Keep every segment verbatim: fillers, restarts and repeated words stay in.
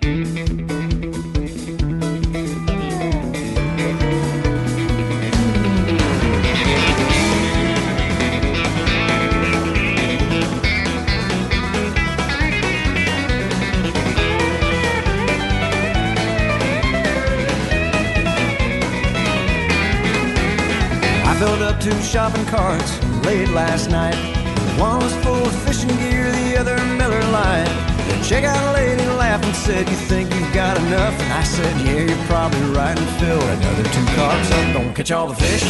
Two shopping carts late last night. One was full of fishing gear, the other Miller Lite. The checkout lady laughed and said, "You think you've got enough?" And I said, "Yeah, you're probably right," and filled another two carts up. Don't catch all the fish,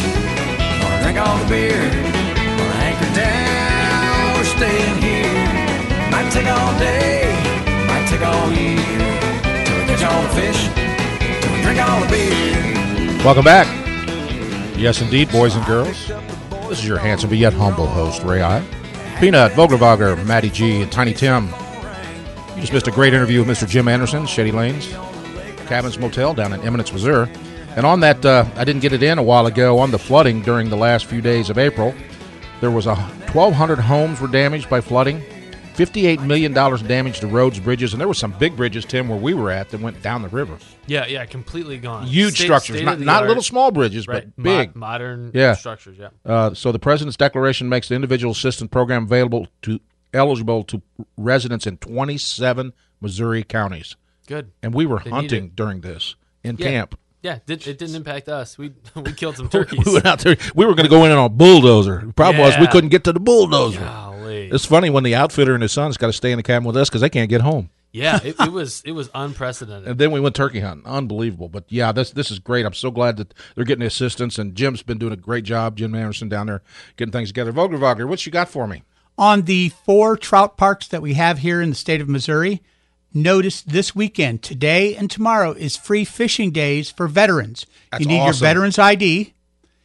or drink all the beer, or anchor down, or stay in here. Might take all day, might take all year, till we catch all the fish, till we drink all the beer. Welcome back. Yes, indeed, boys and girls. This is your handsome but yet humble host, Ray I. Peanut, Vogelwager, Matty G, and Tiny Tim. You just missed a great interview with Mister Jim Anderson, Shady Lanes Cabins Motel down in Eminence, Missouri. And on that, uh, I didn't get it in a while ago, on the flooding during the last few days of April. There was a twelve hundred homes were damaged by flooding, fifty-eight million dollars damage to roads, bridges, and there were some big bridges, Tim, where we were at that went down the river. Yeah, yeah, completely gone. Huge State, structures, state not, not little small bridges, right. but big. Mo- modern yeah. structures, yeah. Uh, so the President's declaration makes the individual assistance program available to eligible to residents in twenty-seven Missouri counties. Good. And we were They hunting during this in yeah. camp. Yeah, it, it didn't impact us. We we killed some turkeys. we went out there. We were going to go in on a bulldozer. The problem yeah. was we couldn't get to the bulldozer. Golly. It's funny when the outfitter and his son's got to stay in the cabin with us because they can't get home. Yeah, it, it was it was unprecedented. And then we went turkey hunting. Unbelievable. But, yeah, this this is great. I'm so glad that they're getting the assistance, and Jim's been doing a great job, Jim Anderson down there, getting things together. Vogelwager, what you got for me? On the four trout parks that we have here in the state of Missouri, notice this weekend, today and tomorrow, is free fishing days for veterans. That's you need awesome. your veterans I D,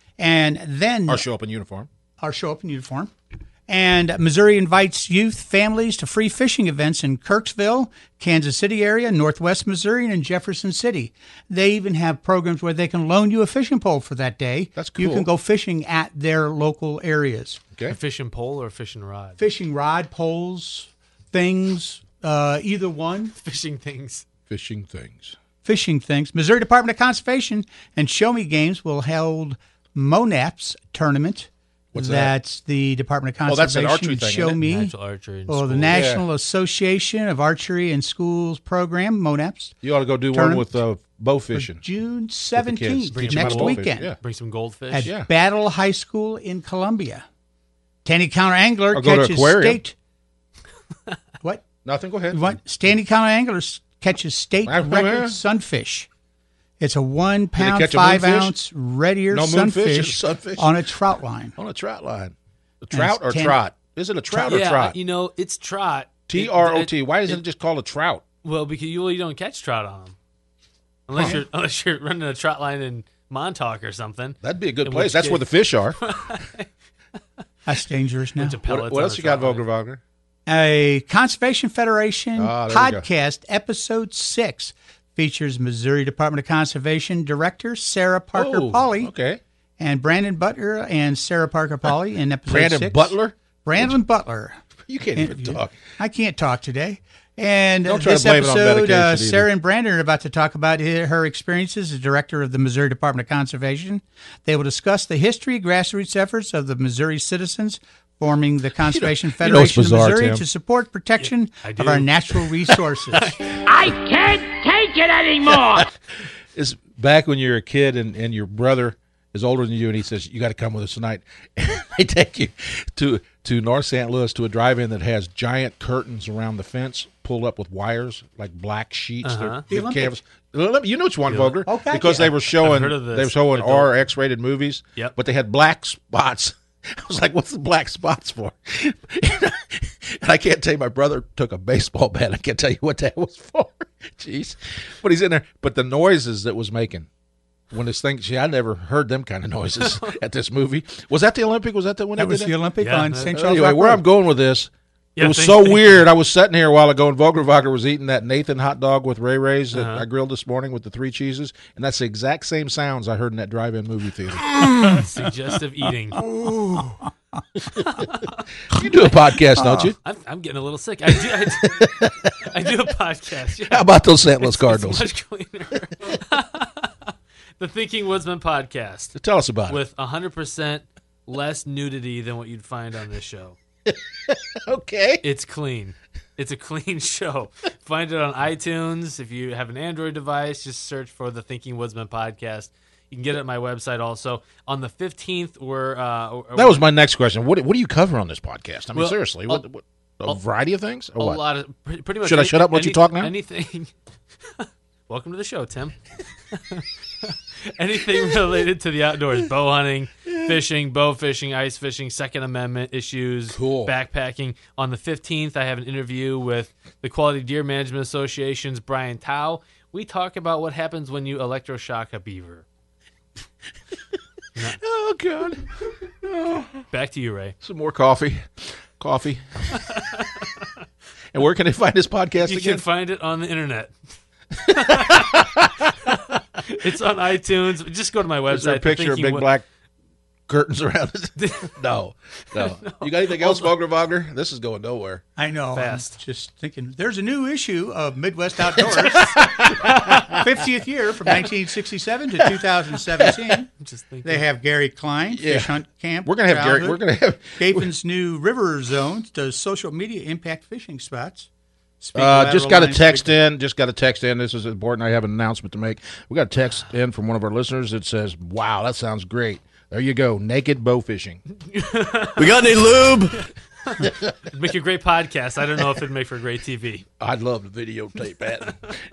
and then Or show up in uniform. Or show up in uniform. And Missouri invites youth families to free fishing events in Kirksville, Kansas City area, Northwest Missouri, and in Jefferson City. They even have programs where they can loan you a fishing pole for that day. That's cool. You can go fishing at their local areas. Okay. A fishing pole or a fishing rod? Fishing rod, poles, things, uh, either one. Fishing things. Fishing things. Fishing things. Missouri Department of Conservation and Show Me Games will hold MONAPS tournament. What's that's that? the Department of Oh, that's Conservation an archery and thing, Show isn't it? Me. Natural archery in Oh, the schools. National Yeah. Association of Archery in Schools program, MONAPS. You ought to go do one Tournament with uh, bow fishing. June seventeenth, Bring next some weekend, goldfish, yeah. Bring some goldfish. at Yeah. Battle High School in Columbia. Tandy County Angler I'll go to catches aquarium. state. What? Nothing, go ahead. What? Standy County Angler catches state Ah, record yeah. sunfish. It's a one pound, catch a five moonfish? ounce red ear No moonfish, it's sunfish, sunfish? on a trout line. On a trout line. A trout or ten- trot? Is it a trout or yeah, trot? you know, it's trot. T R O T. It- Why isn't it- it just called a trout? Well, because you, well, you don't catch trout on them. Unless Huh? you're unless you're running a trot line in Montauk or something. That'd be a good In place. which That's case- where the fish are. That's dangerous now. Bunch of What, pellets what on else a you got, trot line. Vogelwager? A Conservation Federation Ah, there we go. podcast, episode six, features Missouri Department of Conservation Director Sarah Parker Oh, Pauley okay. and Brandon Butler and Sarah Parker Pauley in episode Brandon six. Butler? Brandon Butler. You can't even And- talk. I can't talk today. And Don't try to this blame it on episode, medication uh, either. Sarah and Brandon are about to talk about her her experiences as director of the Missouri Department of Conservation. They will discuss the history, grassroots efforts of the Missouri citizens forming the Conservation you know it's Federation bizarre, of Missouri Tim. to support protection I of do. our natural resources. I can't take it anymore. It's back when you're a kid and, and your brother is older than you, and he says, you got to come with us tonight. They take you to to North Saint Louis to a drive-in that has giant curtains around the fence pulled up with wires, like black sheets. Uh-huh. They're- The they're Olympics. canvas. The Olymp- You know which one, The Vogler. Okay, because yeah. they were showing I've heard of this. they were showing Adult. R X-rated movies, Yep. but they had black spots. I was like, what's the black spots for? And I can't tell you, my brother took a baseball bat. I can't tell you what that was for. Jeez. But he's in there. But the noises that was making when this thing, see, I never heard them kind of noises at this movie. Was that the Olympic? Was that the one That they was did the Olympic Yeah, on that- Saint Charles Anyway, Rock where Road. I'm going with this, Yeah, it was thank- so thank weird. I was sitting here a while ago, and Vogelwager was eating that Nathan hot dog with Ray Ray's that Uh-huh. I grilled this morning with the three cheeses, and that's the exact same sounds I heard in that drive-in movie theater. Suggestive eating. You do a podcast, don't you? I'm, I'm getting a little sick. I do, I do, I do a podcast. Yeah. How about those Saint Louis It's- Cardinals? It's much cleaner. The Thinking Woodsman podcast Tell us about with one hundred percent less nudity than what you'd find on this show. it. Okay. It's clean. It's a clean show. Find it on iTunes. If you have an Android device, just search for the Thinking Woodsman podcast. You can get it at my website also. On the fifteenth, we're... Uh, That was my next question. What what do you cover on this podcast? I mean, Well, seriously, I'll- what, what, a variety of things? Or a what? lot of... Pretty, pretty much Should I any- shut up and let you any- talk now? Anything... Welcome to the show, Tim. Anything related to the outdoors, bow hunting, fishing, bow fishing, ice fishing, Second Amendment issues, Cool. backpacking. On the fifteenth, I have an interview with the Quality Deer Management Association's Brian Tao. We talk about what happens when you electroshock a beaver. Oh, God. Back to you, Ray. Some more coffee. Coffee. And where can they find this podcast You again? can find it on the internet. It's on iTunes. Just go to my website. Is there a picture of Thinking big Wo- black curtains around it? no, no. You got anything else, Vogler Wagner? This is going nowhere. I know. Fast. I'm just thinking, there's a new issue of Midwest Outdoors, fiftieth year from nineteen sixty-seven to two thousand seventeen. Just thinking. They have Gary Klein, Yeah. Fish Hunt Camp. We're gonna have Gary. We're Childhood. gonna have. Gavin's new river zones to social media impact fishing spots. Speak Uh, of just lateral got a lines, text big- in. Just got a text in. This is important. I have an announcement to make. We got a text in from one of our listeners that says, "Wow, that sounds great." There you go, naked bow fishing. We got any lube? It'd make a great podcast. I don't know if it'd make for great T V. I'd love to videotape that.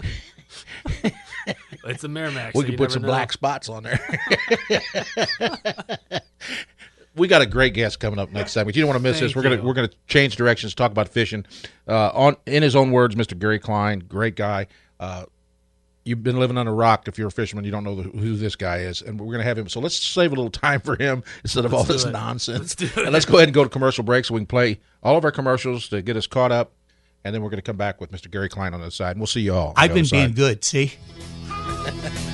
It's a Merrimack. We so could you put never some know. black spots on there. We got a great guest coming up next segment. You don't want to miss Thank this. We're gonna you. we're gonna change directions, talk about fishing. Uh, on in his own words, Mister Gary Klein, great guy. Uh, you've been living on a rock if you're a fisherman. You don't know the, who this guy is, and we're gonna have him. So let's save a little time for him instead of all do this it. nonsense. Let's do it. And let's go ahead and go to commercial break so we can play all of our commercials to get us caught up, and then we're gonna come back with Mister Gary Klein on the other side, and we'll see you all. on I've the been other being side. good, see?